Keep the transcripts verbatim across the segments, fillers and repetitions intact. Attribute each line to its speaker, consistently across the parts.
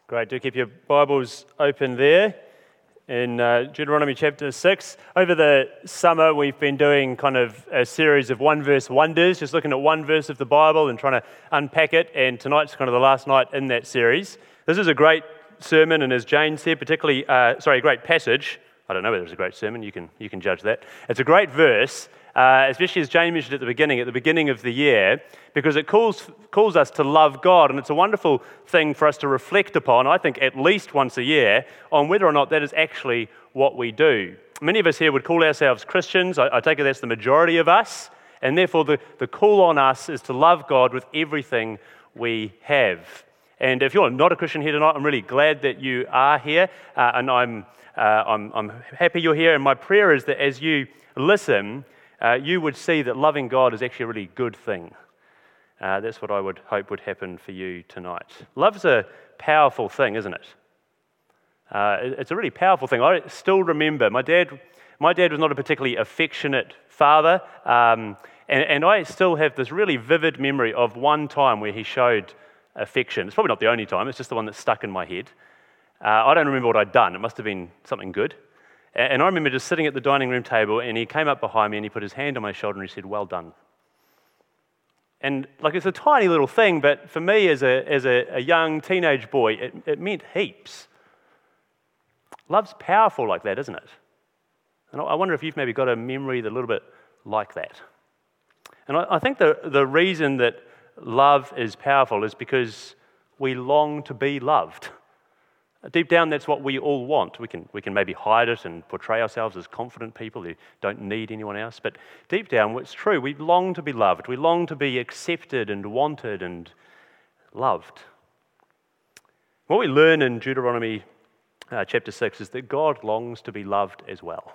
Speaker 1: Great, do keep your Bibles open there in uh, Deuteronomy chapter six. Over the summer, we've been doing kind of a series of one-verse wonders, just looking at one verse of the Bible and trying to unpack it, and tonight's kind of the last night in that series. This is a great sermon, and as Jane said, particularly, uh, sorry, a great passage. I don't know whether it's a great sermon, you can you can judge that. It's a great verse, uh, especially as Jane mentioned at the beginning, at the beginning of the year, because it calls calls us to love God, and it's a wonderful thing for us to reflect upon, I think at least once a year, on whether or not that is actually what we do. Many of us here would call ourselves Christians. I, I take it that's the majority of us, and therefore the, the call on us is to love God with everything we have. And if you're not a Christian here tonight, I'm really glad that you are here, uh, and I'm Uh, I'm, I'm happy you're here, and my prayer is that as you listen, uh, you would see that loving God is actually a really good thing. Uh, that's what I would hope would happen for you tonight. Love's a powerful thing, isn't it? Uh, it's a really powerful thing. I still remember my dad. My dad was not a particularly affectionate father, um, and, and I still have this really vivid memory of one time where he showed affection. It's probably not the only time. It's just the one that's stuck in my head. Uh, I don't remember what I'd done. It must have been something good. And I remember just sitting at the dining room table, and he came up behind me and he put his hand on my shoulder and he said, "Well done." And like, it's a tiny little thing, but for me as a as a, a young teenage boy, it, it meant heaps. Love's powerful like that, isn't it? And I wonder if you've maybe got a memory that's a little bit like that. And I, I think the, the reason that love is powerful is because we long to be loved. Deep down, that's what we all want. We can we can maybe hide it and portray ourselves as confident people who don't need anyone else. But deep down, it's true. We long to be loved. We long to be accepted and wanted and loved. What we learn in Deuteronomy uh, chapter six is that God longs to be loved as well.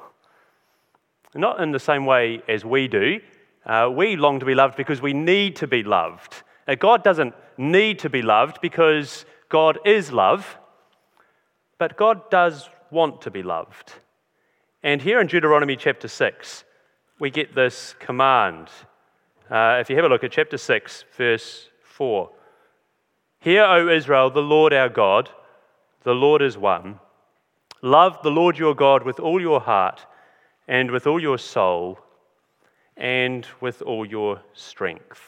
Speaker 1: Not in the same way as we do. Uh, we long to be loved because we need to be loved. Now, God doesn't need to be loved because God is love. But God does want to be loved. And here in Deuteronomy chapter six, we get this command. Uh, if you have a look at chapter six, verse four. "Hear, O Israel, the Lord our God, the Lord is one. Love the Lord your God with all your heart and with all your soul and with all your strength."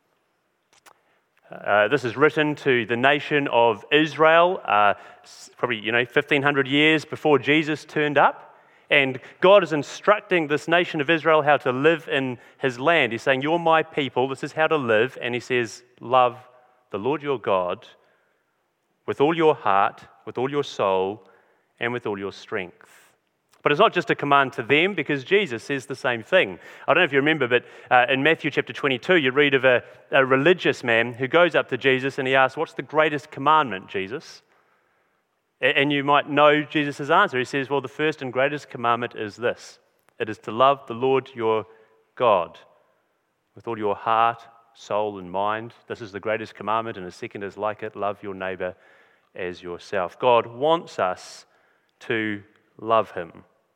Speaker 1: Uh, this is written to the nation of Israel, uh, probably, you know, fifteen hundred years before Jesus turned up. And God is instructing this nation of Israel how to live in his land. He's saying, "You're my people, this is how to live." And he says, "Love the Lord your God with all your heart, with all your soul, and with all your strength." But it's not just a command to them, because Jesus says the same thing. I don't know if you remember, but uh, in Matthew chapter twenty-two, you read of a, a religious man who goes up to Jesus and he asks, "What's the greatest commandment, Jesus?" And you might know Jesus' answer. He says, "Well, the first and greatest commandment is this. It is to love the Lord your God with all your heart, soul, and mind. This is the greatest commandment, and a second is like it. Love your neighbor as yourself." God wants us to love him.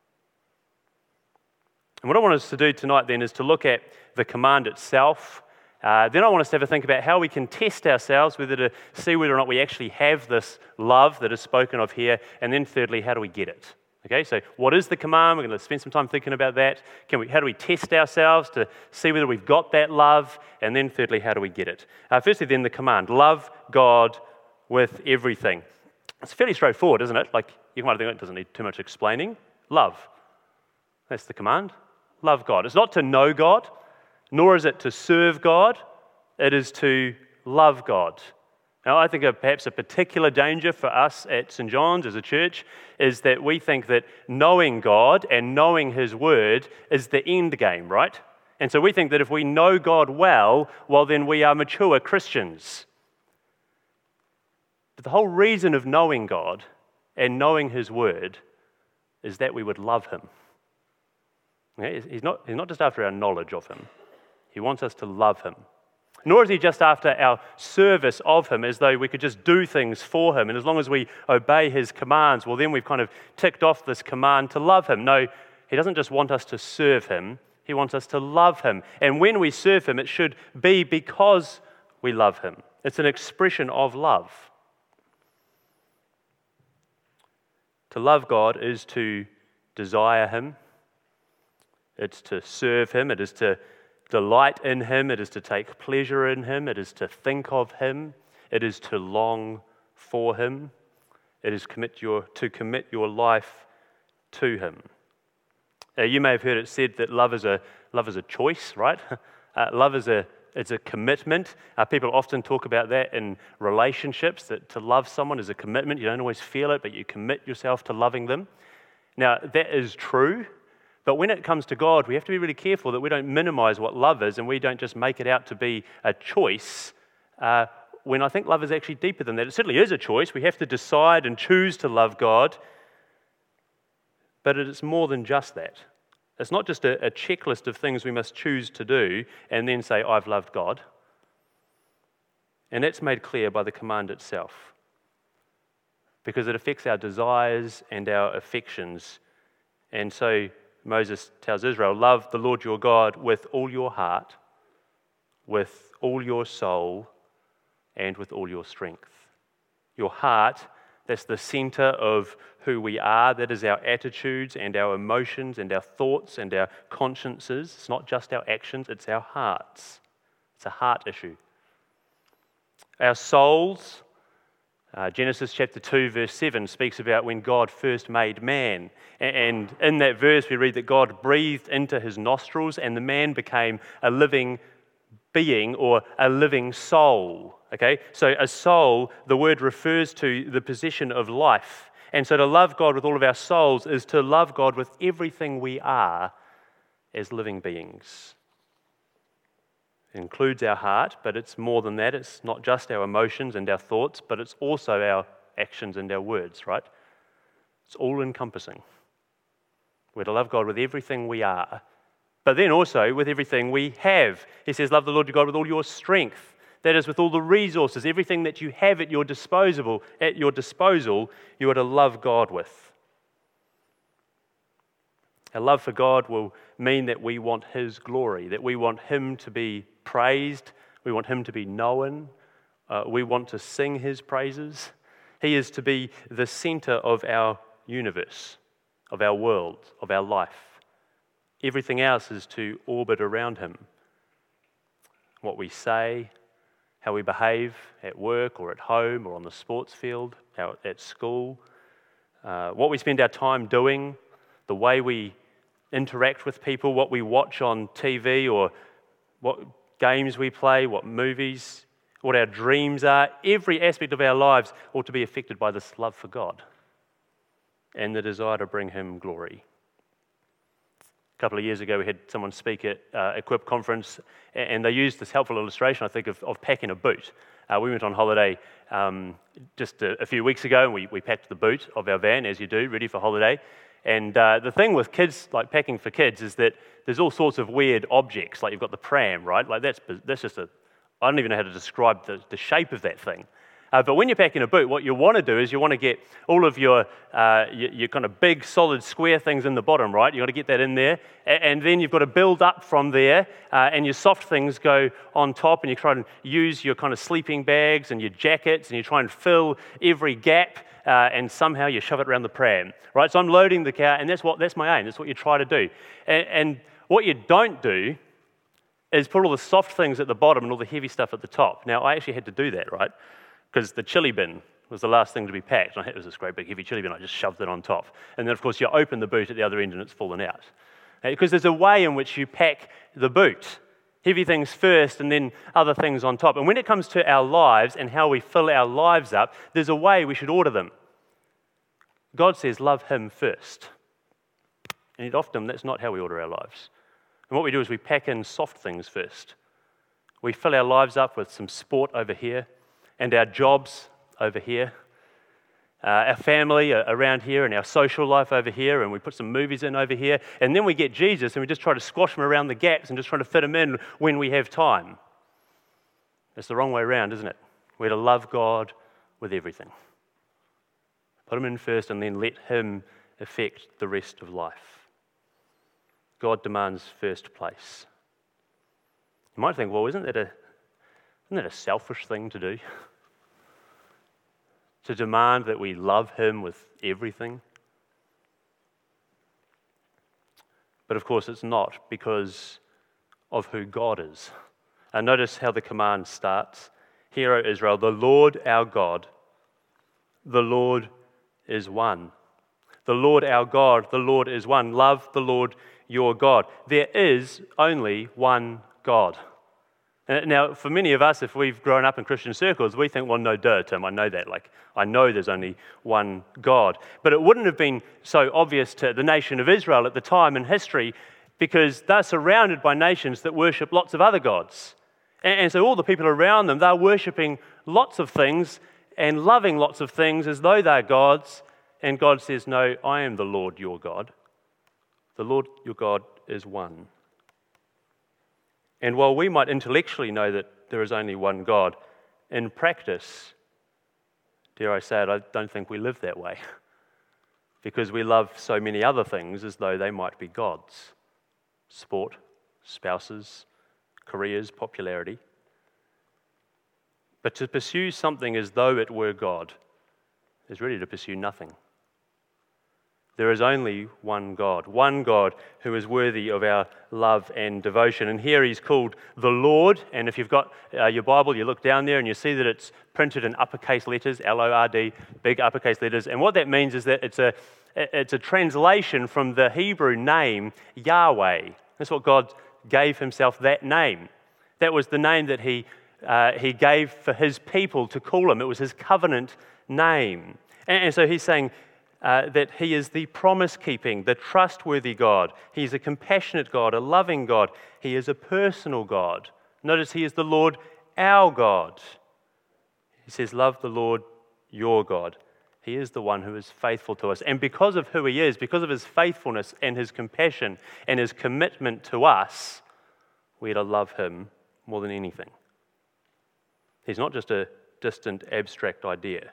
Speaker 1: And what I want us to do tonight then is to look at the command itself. Uh, then I want us to have a think about how we can test ourselves, whether to see whether or not we actually have this love that is spoken of here. And then thirdly, how do we get it? Okay, so what is the command? We're going to spend some time thinking about that. Can we? How do we test ourselves to see whether we've got that love? And then thirdly, how do we get it? Uh, firstly then, the command, love God with everything. It's fairly straightforward, isn't it? Like, you might think it doesn't need too much explaining. Love. That's the command. Love God. It's not to know God, nor is it to serve God. It is to love God. Now, I think a, perhaps a particular danger for us at Saint John's as a church is that we think that knowing God and knowing his word is the end game, right? And so we think that if we know God well, well, then we are mature Christians. But the whole reason of knowing God and knowing his word is that we would love him. Okay? He's not, he's not just after our knowledge of him. He wants us to love him. Nor is he just after our service of him, as though we could just do things for him. And as long as we obey his commands, well, then we've kind of ticked off this command to love him. No, he doesn't just want us to serve him. He wants us to love him. And when we serve him, it should be because we love him. It's an expression of love. To love God is to desire Him. It's to serve Him. It is to delight in Him. It is to take pleasure in Him. It is to think of Him. It is to long for Him. It is commit your, to commit your life to Him. Uh, you may have heard it said that love is a love is a choice, right? Uh, love is a it's a commitment. Uh, people often talk about that in relationships, that to love someone is a commitment. You don't always feel it, but you commit yourself to loving them. Now, that is true, but when it comes to God, we have to be really careful that we don't minimize what love is and we don't just make it out to be a choice, uh, when I think love is actually deeper than that. It certainly is a choice. We have to decide and choose to love God, but it's more than just that. It's not just a, a checklist of things we must choose to do and then say, I've loved God. And that's made clear by the command itself, because it affects our desires and our affections. And so Moses tells Israel, love the Lord your God with all your heart, with all your soul, and with all your strength. Your heart, that's the center of who we are. That is our attitudes and our emotions and our thoughts and our consciences. It's not just our actions, it's our hearts. It's a heart issue. Our souls, uh, Genesis chapter two, verse seven, speaks about when God first made man. And in that verse we read that God breathed into his nostrils and the man became a living being or a living soul. Okay, so a soul, the word refers to the possession of life. And so to love God with all of our souls is to love God with everything we are as living beings. It includes our heart, but it's more than that. It's not just our emotions and our thoughts, but it's also our actions and our words, right? It's all encompassing. We're to love God with everything we are, but then also with everything we have. He says, love the Lord your God with all your strength. That is, with all the resources, everything that you have at your disposal, at your disposal, you are to love God with. Our love for God will mean that we want His glory, that we want Him to be praised, we want Him to be known, uh, we want to sing His praises. He is to be the center of our universe, of our world, of our life. Everything else is to orbit around Him. What we say, how we behave at work or at home or on the sports field, out at school, uh, what we spend our time doing, the way we interact with people, what we watch on T V or what games we play, what movies, what our dreams are, every aspect of our lives ought to be affected by this love for God and the desire to bring Him glory. A couple of years ago, we had someone speak at uh, Equip conference, and they used this helpful illustration, I think, of, of packing a boot. Uh, we went on holiday um, just a, a few weeks ago, and we, we packed the boot of our van, as you do, ready for holiday. And uh, the thing with kids, like packing for kids, is that there's all sorts of weird objects. Like you've got the pram, right? Like that's that's just a, I don't even know how to describe the, the shape of that thing. Uh, but when you're packing a boot, what you want to do is you want to get all of your, uh, your your kind of big, solid, square things in the bottom, right? You've got to get that in there. And, and then you've got to build up from there, uh, and your soft things go on top, and you try and use your kind of sleeping bags and your jackets, and you try and fill every gap, uh, and somehow you shove it around the pram, right? So I'm loading the car, and that's what that's my aim. That's what you try to do. And, and what you don't do is put all the soft things at the bottom and all the heavy stuff at the top. Now, I actually had to do that, right? Because the chili bin was the last thing to be packed. And it was this great big heavy chili bin. I just shoved it on top. And then, of course, you open the boot at the other end and it's fallen out. Because there's a way in which you pack the boot. Heavy things first and then other things on top. And when it comes to our lives and how we fill our lives up, there's a way we should order them. God says, love Him first. And yet often that's not how we order our lives. And what we do is we pack in soft things first. We fill our lives up with some sport over here, and our jobs over here, uh, our family around here, and our social life over here, and we put some movies in over here, and then we get Jesus and we just try to squash Him around the gaps and just try to fit Him in when we have time. It's the wrong way around, isn't it? We're to love God with everything. Put Him in first and then let Him affect the rest of life. God demands first place. You might think, well, isn't that a Isn't that a selfish thing to do? To demand that we love Him with everything? But of course it's not, because of who God is. And notice how the command starts. Hear, O Israel, the Lord our God, the Lord is one. The Lord our God, the Lord is one. Love the Lord your God. There is only one God. Now, for many of us, if we've grown up in Christian circles, we think, well, no, duh, Tim, I know that. Like, I know there's only one God. But it wouldn't have been so obvious to the nation of Israel at the time in history, because they're surrounded by nations that worship lots of other gods. And so all the people around them, they're worshipping lots of things and loving lots of things as though they're gods. And God says, no, I am the Lord your God. The Lord your God is one. And while we might intellectually know that there is only one God, in practice, dare I say it, I don't think we live that way. Because we love so many other things as though they might be gods. Sport, spouses, careers, popularity. But to pursue something as though it were God is really to pursue nothing. There is only one God, one God who is worthy of our love and devotion. And here he's called the Lord. And if you've got uh, your Bible, you look down there and you see that it's printed in uppercase letters, L O R D, big uppercase letters. And what that means is that it's a, it's a translation from the Hebrew name Yahweh. That's what God gave himself, that name. That was the name that he, uh, he gave for his people to call him. It was his covenant name. And, and so he's saying, Uh, that he is the promise-keeping, the trustworthy God. He's a compassionate God, a loving God. He is a personal God. Notice he is the Lord our God. He says, love the Lord your God. He is the one who is faithful to us. And because of who he is, because of his faithfulness and his compassion and his commitment to us, we are to love him more than anything. He's not just a distant, abstract idea.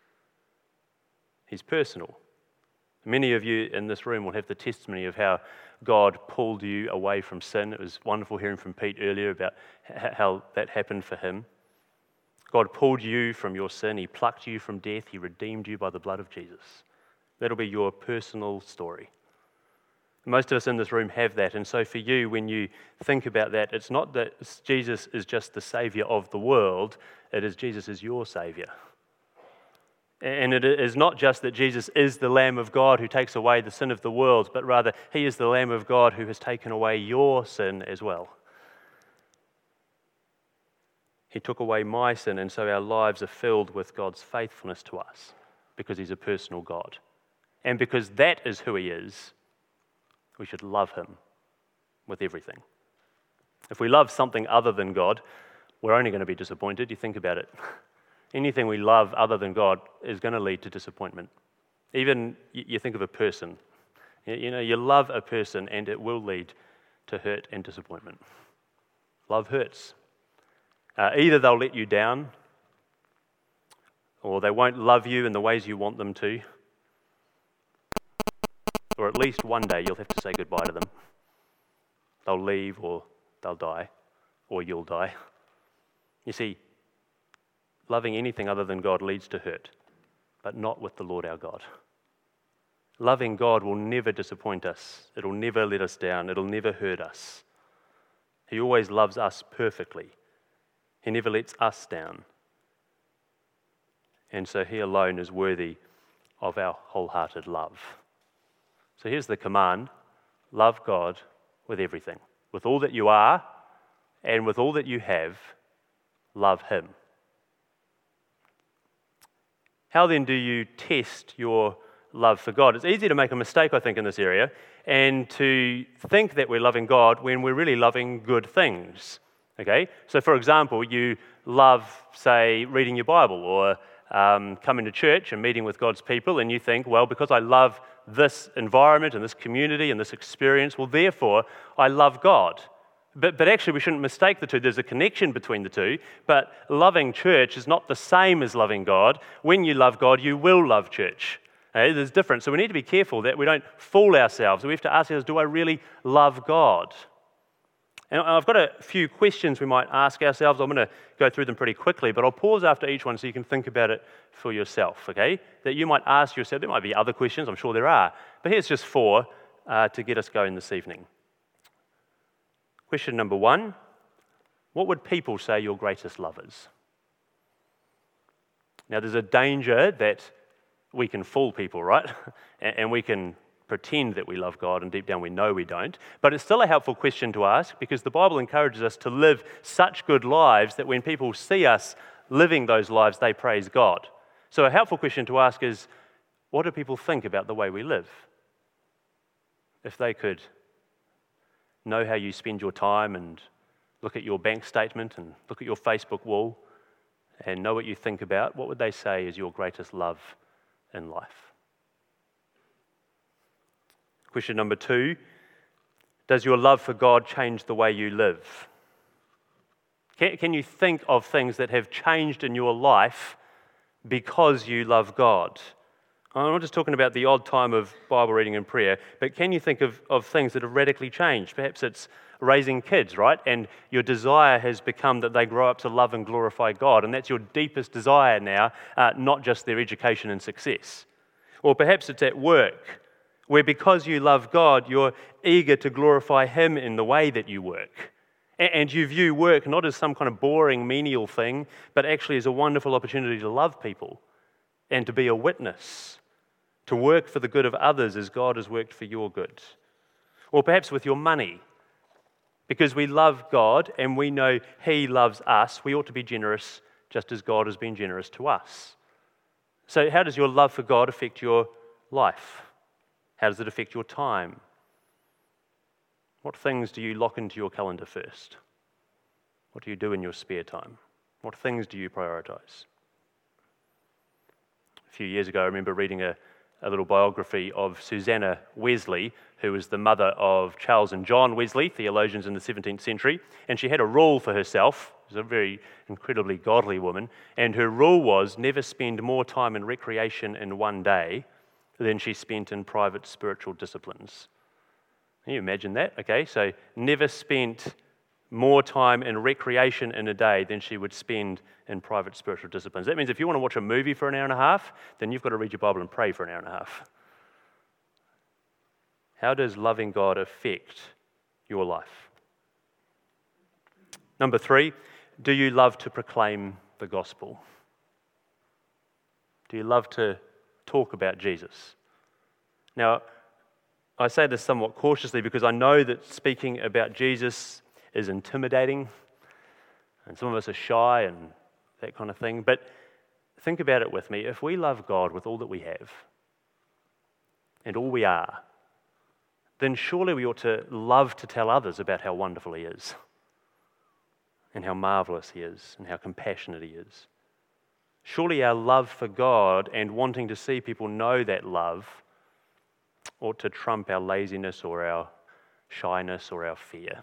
Speaker 1: He's personal. Many of you in this room will have the testimony of how God pulled you away from sin. It was wonderful hearing from Pete earlier about how that happened for him. God pulled you from your sin. He plucked you from death. He redeemed you by the blood of Jesus. That'll be your personal story. Most of us in this room have that. And so for you, when you think about that, it's not that Jesus is just the Savior of the world. It is Jesus is your Savior. And it is not just that Jesus is the Lamb of God who takes away the sin of the world, but rather he is the Lamb of God who has taken away your sin as well. He took away my sin, and so our lives are filled with God's faithfulness to us because he's a personal God. And because that is who he is, we should love him with everything. If we love something other than God, we're only going to be disappointed. You think about it. Anything we love other than God is going to lead to disappointment. Even you think of a person. You know, you love a person and it will lead to hurt and disappointment. Love hurts. Uh, either they'll let you down, or they won't love you in the ways you want them to, or at least one day you'll have to say goodbye to them. They'll leave, or they'll die, or you'll die. You see, loving anything other than God leads to hurt, but not with the Lord our God. Loving God will never disappoint us. It'll never let us down. It'll never hurt us. He always loves us perfectly. He never lets us down. And so he alone is worthy of our wholehearted love. So here's the command: love God with everything. With all that you are and with all that you have, love him. How then do you test your love for God? It's easy to make a mistake, I think, in this area, and to think that we're loving God when we're really loving good things. Okay? So, for example, you love, say, reading your Bible or um, coming to church and meeting with God's people, and you think, well, because I love this environment and this community and this experience, well, therefore, I love God. But, but actually, we shouldn't mistake the two. There's a connection between the two, but loving church is not the same as loving God. When you love God, you will love church. Okay? There's difference. So we need to be careful that we don't fool ourselves. We have to ask ourselves, do I really love God? And I've got a few questions we might ask ourselves. I'm going to go through them pretty quickly, but I'll pause after each one so you can think about it for yourself, okay? That you might ask yourself. There might be other questions, I'm sure there are, but here's just four uh, to get us going this evening. Question number one, what would people say your greatest love is? Now, there's a danger that we can fool people, right? And we can pretend that we love God, and deep down we know we don't. But it's still a helpful question to ask, because the Bible encourages us to live such good lives that when people see us living those lives, they praise God. So a helpful question to ask is, what do people think about the way we live? If they could know how you spend your time and look at your bank statement and look at your Facebook wall and know what you think about, what would they say is your greatest love in life? Question number two, does your love for God change the way you live? Can, can you think of things that have changed in your life because you love God? I'm not just talking about the odd time of Bible reading and prayer, but can you think of, of things that have radically changed? Perhaps it's raising kids, right? And your desire has become that they grow up to love and glorify God, and that's your deepest desire now, uh, not just their education and success. Or perhaps it's at work, where because you love God, you're eager to glorify Him in the way that you work. And you view work not as some kind of boring, menial thing, but actually as a wonderful opportunity to love people and to be a witness, to work for the good of others as God has worked for your good. Or perhaps with your money. Because we love God and we know He loves us, we ought to be generous just as God has been generous to us. So how does your love for God affect your life? How does it affect your time? What things do you lock into your calendar first? What do you do in your spare time? What things do you prioritize? A few years ago, I remember reading a, a little biography of Susanna Wesley, who was the mother of Charles and John Wesley, theologians in the seventeenth century, and she had a rule for herself. She was a very incredibly godly woman, and her rule was never spend more time in recreation in one day than she spent in private spiritual disciplines. Can you imagine that? Okay, so never spent more time in recreation in a day than she would spend in private spiritual disciplines. That means if you want to watch a movie for an hour and a half, then you've got to read your Bible and pray for an hour and a half. How does loving God affect your life? Number three, do you love to proclaim the gospel? Do you love to talk about Jesus? Now, I say this somewhat cautiously because I know that speaking about Jesus is intimidating, and some of us are shy and that kind of thing, but think about it with me. If we love God with all that we have and all we are, then surely we ought to love to tell others about how wonderful He is and how marvelous He is and how compassionate He is. Surely our love for God and wanting to see people know that love ought to trump our laziness or our shyness or our fear.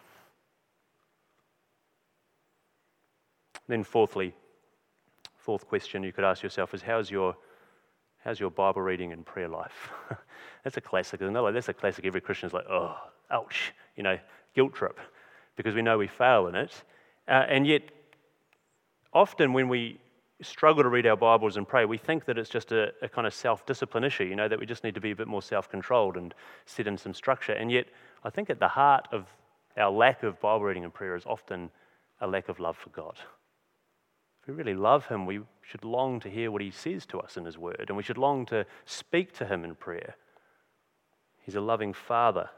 Speaker 1: Then fourthly, fourth question you could ask yourself is, how's your, how's your Bible reading and prayer life? That's a classic, isn't it? Like, that's a classic. Every Christian's like, oh, ouch, you know, guilt trip, because we know we fail in it. Uh, and yet, often when we struggle to read our Bibles and pray, we think that it's just a, a kind of self-discipline issue, you know, that we just need to be a bit more self-controlled and set in some structure. And yet, I think at the heart of our lack of Bible reading and prayer is often a lack of love for God. If we really love Him, we should long to hear what He says to us in His Word, and we should long to speak to Him in prayer. He's a loving Father.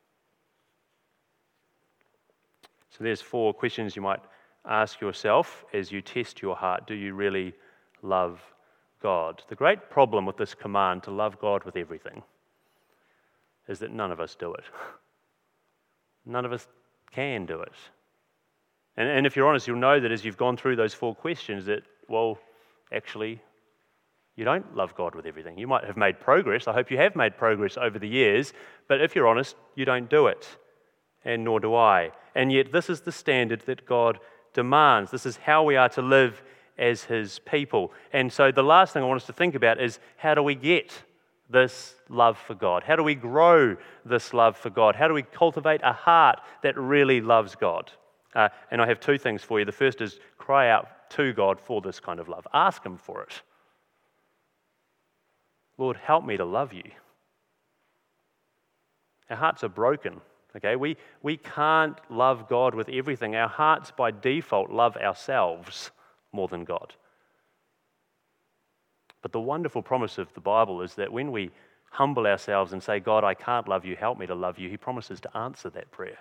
Speaker 1: So there's four questions you might ask yourself as you test your heart. Do you really love God? The great problem with this command to love God with everything is that none of us do it. None of us can do it. And, and if you're honest, you'll know that as you've gone through those four questions that, well, actually, you don't love God with everything. You might have made progress. I hope you have made progress over the years. But if you're honest, you don't do it. And nor do I. And yet this is the standard that God demands. This is how we are to live as His people. And so the last thing I want us to think about is, how do we get this love for God? How do we grow this love for God? How do we cultivate a heart that really loves God? Uh, and I have two things for you. The first is cry out to God for this kind of love. Ask Him for it. Lord, help me to love You. Our hearts are broken. Okay, we, we can't love God with everything. Our hearts by default love ourselves more than God. But the wonderful promise of the Bible is that when we humble ourselves and say, God, I can't love you, help me to love you, he promises to answer that prayer.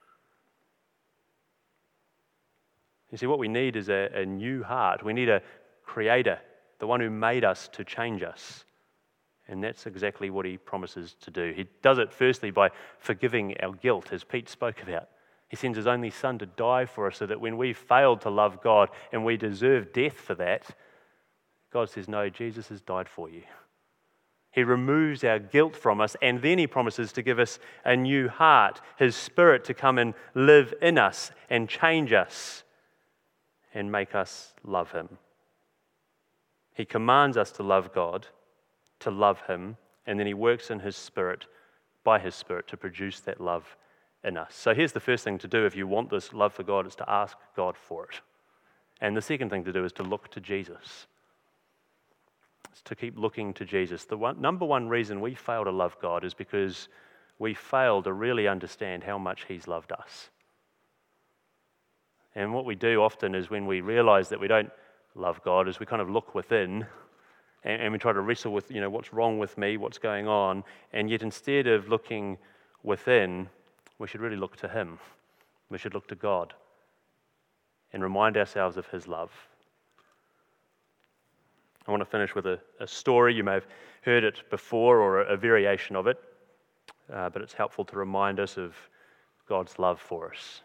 Speaker 1: You see, what we need is a, a new heart. We need a creator, the one who made us to change us. And that's exactly what he promises to do. He does it firstly by forgiving our guilt, as Pete spoke about. He sends his only son to die for us so that when we failed to love God and we deserve death for that, God says, no, Jesus has died for you. He removes our guilt from us, and then he promises to give us a new heart, his Spirit to come and live in us and change us and make us love him. He commands us to love God, to love him, and then he works in his Spirit, by his Spirit, to produce that love in us. So here's the first thing to do if you want this love for God, is to ask God for it. And the second thing to do is to look to Jesus. It's to keep looking to Jesus. The one, number one reason we fail to love God is because we fail to really understand how much he's loved us. And what we do often is when we realize that we don't love God is we kind of look within and, and we try to wrestle with, you know, what's wrong with me, what's going on, and yet instead of looking within, we should really look to him. We should look to God and remind ourselves of his love. I want to finish with a, a story. You may have heard it before or a, a variation of it, uh, but it's helpful to remind us of God's love for us.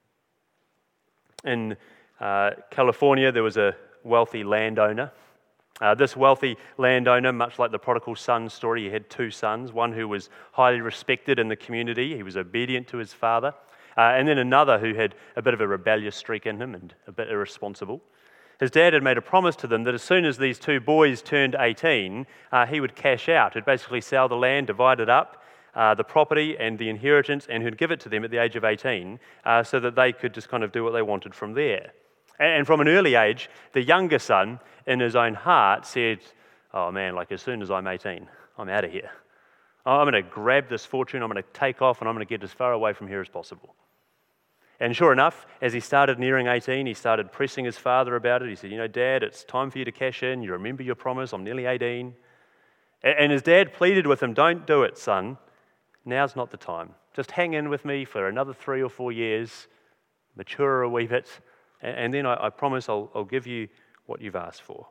Speaker 1: In uh, California, there was a wealthy landowner. Uh, this wealthy landowner, much like the prodigal son story, he had two sons, one who was highly respected in the community, he was obedient to his father, uh, and then another who had a bit of a rebellious streak in him and a bit irresponsible. His dad had made a promise to them that as soon as these two boys turned eighteen, uh, he would cash out. He'd basically sell the land, divide it up, uh, the property and the inheritance, and he'd give it to them at the age of eighteen uh, so that they could just kind of do what they wanted from there. And from an early age, the younger son, in his own heart, said, oh man, like as soon as I'm eighteen, I'm out of here. I'm going to grab this fortune, I'm going to take off, and I'm going to get as far away from here as possible. And sure enough, as he started nearing eighteen, he started pressing his father about it. He said, you know, Dad, it's time for you to cash in. You remember your promise. I'm nearly eighteen. And his dad pleaded with him, don't do it, son. Now's not the time. Just hang in with me for another three or four years, mature a wee bit, and then I, I promise I'll, I'll give you what you've asked for.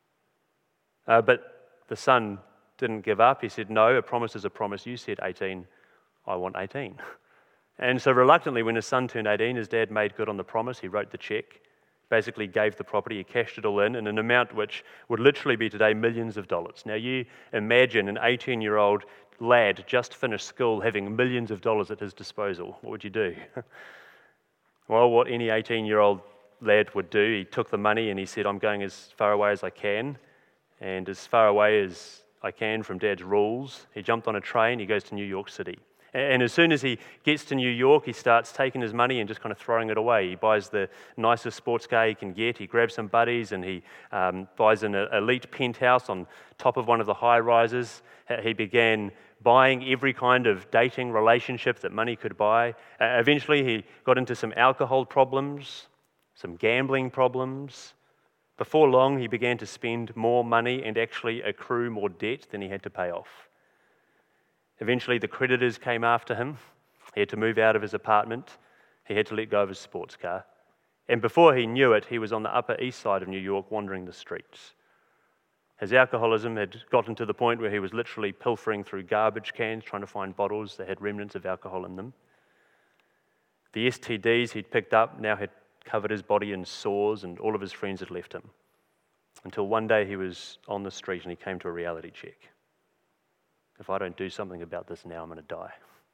Speaker 1: Uh, but the son didn't give up. He said, no, a promise is a promise. You said eighteen. I want eighteen. And so reluctantly, when his son turned eighteen, his dad made good on the promise. He wrote the check, basically gave the property, he cashed it all in, in an amount which would literally be today millions of dollars. Now you imagine an eighteen-year-old lad just finished school having millions of dollars at his disposal. What would you do? Well, what any eighteen-year-old lad would do, he took the money and he said, I'm going as far away as I can, and as far away as I can from Dad's rules. He jumped on a train, he goes to New York City. And as soon as he gets to New York, he starts taking his money and just kind of throwing it away. He buys the nicest sports car he can get. He grabs some buddies and he um, buys an elite penthouse on top of one of the high rises. He began buying every kind of dating relationship that money could buy. Uh, eventually, he got into some alcohol problems, some gambling problems. Before long, he began to spend more money and actually accrue more debt than he had to pay off. Eventually, the creditors came after him. He had to move out of his apartment. He had to let go of his sports car. And before he knew it, he was on the Upper East Side of New York wandering the streets. His alcoholism had gotten to the point where he was literally pilfering through garbage cans, trying to find bottles that had remnants of alcohol in them. The S T Ds he'd picked up now had covered his body in sores, and all of his friends had left him. Until one day he was on the street and he came to a reality check. If I don't do something about this now, I'm going to die.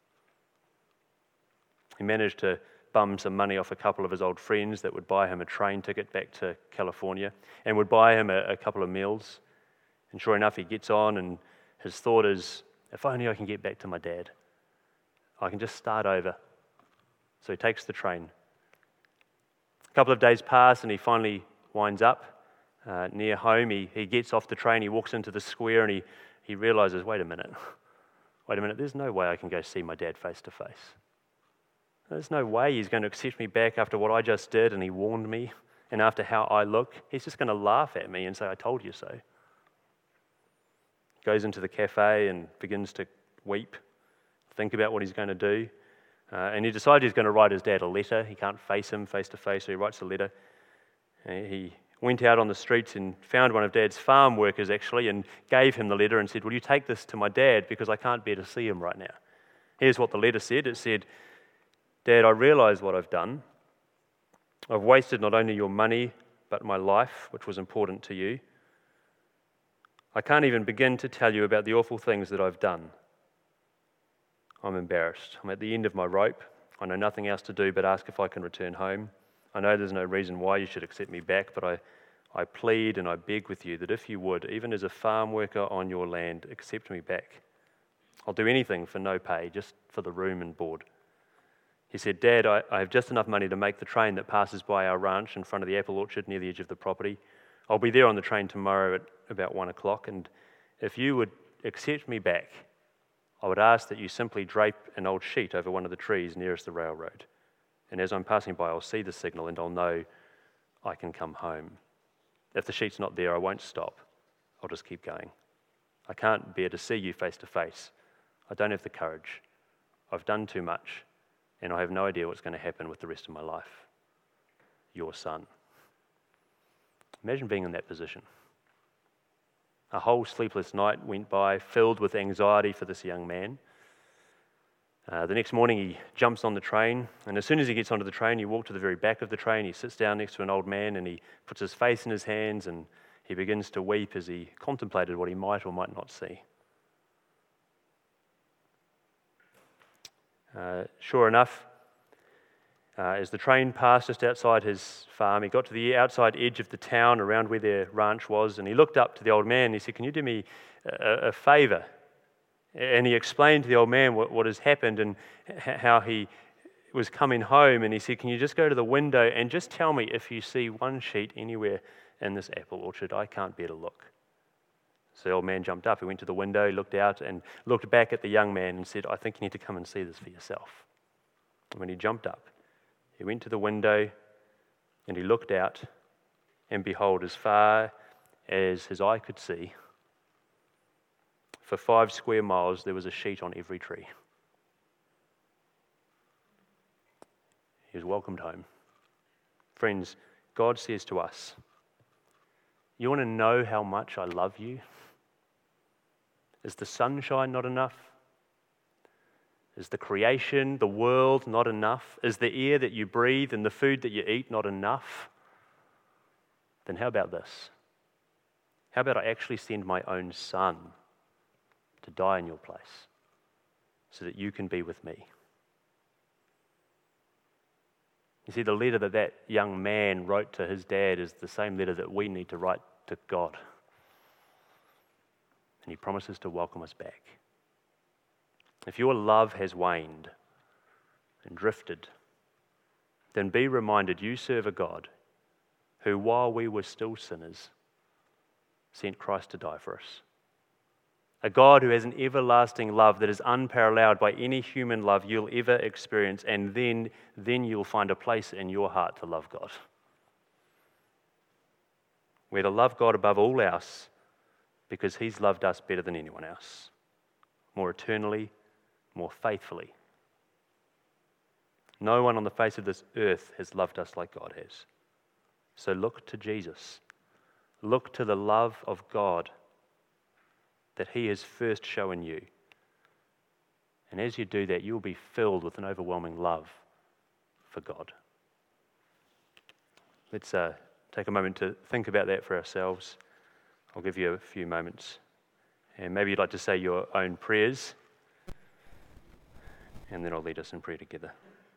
Speaker 1: He managed to bum some money off a couple of his old friends that would buy him a train ticket back to California and would buy him a, a couple of meals. And sure enough, he gets on and his thought is, if only I can get back to my dad. I can just start over. So he takes the train. A couple of days pass and he finally winds up uh, near home. He, he gets off the train, he walks into the square and he He realizes, wait a minute, wait a minute, there's no way I can go see my dad face to face. There's no way he's going to accept me back after what I just did and he warned me, and after how I look. He's just going to laugh at me and say, I told you so. Goes into the cafe and begins to weep, think about what he's going to do. Uh, and he decides he's going to write his dad a letter. He can't face him face to face, so he writes a letter. And he went out on the streets and found one of Dad's farm workers actually and gave him the letter and said, will you take this to my dad because I can't bear to see him right now. Here's what the letter said. It said, Dad, I realise what I've done. I've wasted not only your money but my life, which was important to you. I can't even begin to tell you about the awful things that I've done. I'm embarrassed. I'm at the end of my rope. I know nothing else to do but ask if I can return home. I know there's no reason why you should accept me back, but I, I plead and I beg with you that if you would, even as a farm worker on your land, accept me back. I'll do anything for no pay, just for the room and board. He said, Dad, I, I have just enough money to make the train that passes by our ranch in front of the apple orchard near the edge of the property. I'll be there on the train tomorrow at about one o'clock, and if you would accept me back, I would ask that you simply drape an old sheet over one of the trees nearest the railroad. And as I'm passing by, I'll see the signal and I'll know I can come home. If the sheet's not there, I won't stop. I'll just keep going. I can't bear to see you face to face. I don't have the courage. I've done too much, and I have no idea what's going to happen with the rest of my life. Your son. Imagine being in that position. A whole sleepless night went by, filled with anxiety for this young man. Uh, the next morning he jumps on the train, and as soon as he gets onto the train, he walks to the very back of the train, he sits down next to an old man and he puts his face in his hands and he begins to weep as he contemplated what he might or might not see. Uh, sure enough, uh, as the train passed just outside his farm, he got to the outside edge of the town around where their ranch was, and he looked up to the old man and he said, can you do me a, a favour? And he explained to the old man what, what has happened and how he was coming home. And he said, can you just go to the window and just tell me if you see one sheet anywhere in this apple orchard? I can't bear to look. So the old man jumped up. He went to the window, he looked out and looked back at the young man and said, I think you need to come and see this for yourself. And when he jumped up, he went to the window and he looked out, and behold, as far as his eye could see, for five square miles, there was a sheet on every tree. He was welcomed home. Friends, God says to us, you want to know how much I love you? Is the sunshine not enough? Is the creation, the world not enough? Is the air that you breathe and the food that you eat not enough? Then how about this? How about I actually send my own son to die in your place so that you can be with me? You see, the letter that that young man wrote to his dad is the same letter that we need to write to God. And he promises to welcome us back. If your love has waned and drifted, then be reminded you serve a God who, while we were still sinners, sent Christ to die for us. A God who has an everlasting love that is unparalleled by any human love you'll ever experience, and then, then you'll find a place in your heart to love God. We're to love God above all else because He's loved us better than anyone else, more eternally, more faithfully. No one on the face of this earth has loved us like God has. So look to Jesus. Look to the love of God that He has first shown you. And as you do that, you'll be filled with an overwhelming love for God. Let's uh, take a moment to think about that for ourselves. I'll give you a few moments. And maybe you'd like to say your own prayers. And then I'll lead us in prayer together.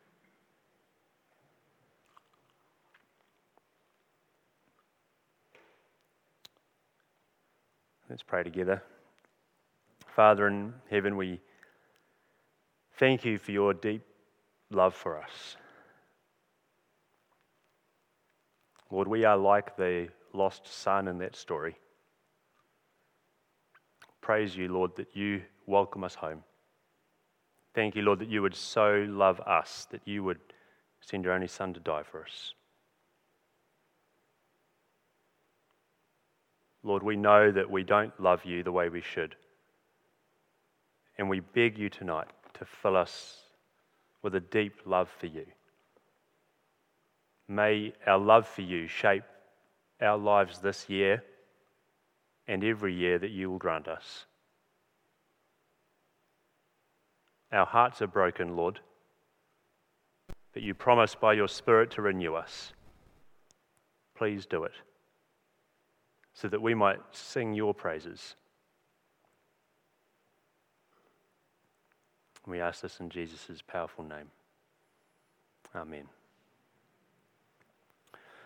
Speaker 1: Let's pray together. Father in heaven, we thank you for your deep love for us. Lord, we are like the lost son in that story. Praise you, Lord, that you welcome us home. Thank you, Lord, that you would so love us, that you would send your only Son to die for us. Lord, we know that we don't love you the way we should. And we beg you tonight to fill us with a deep love for you. May our love for you shape our lives this year and every year that you will grant us. Our hearts are broken, Lord, but you promise by your Spirit to renew us. Please do it, so that we might sing your praises. We ask this in Jesus' powerful name. Amen.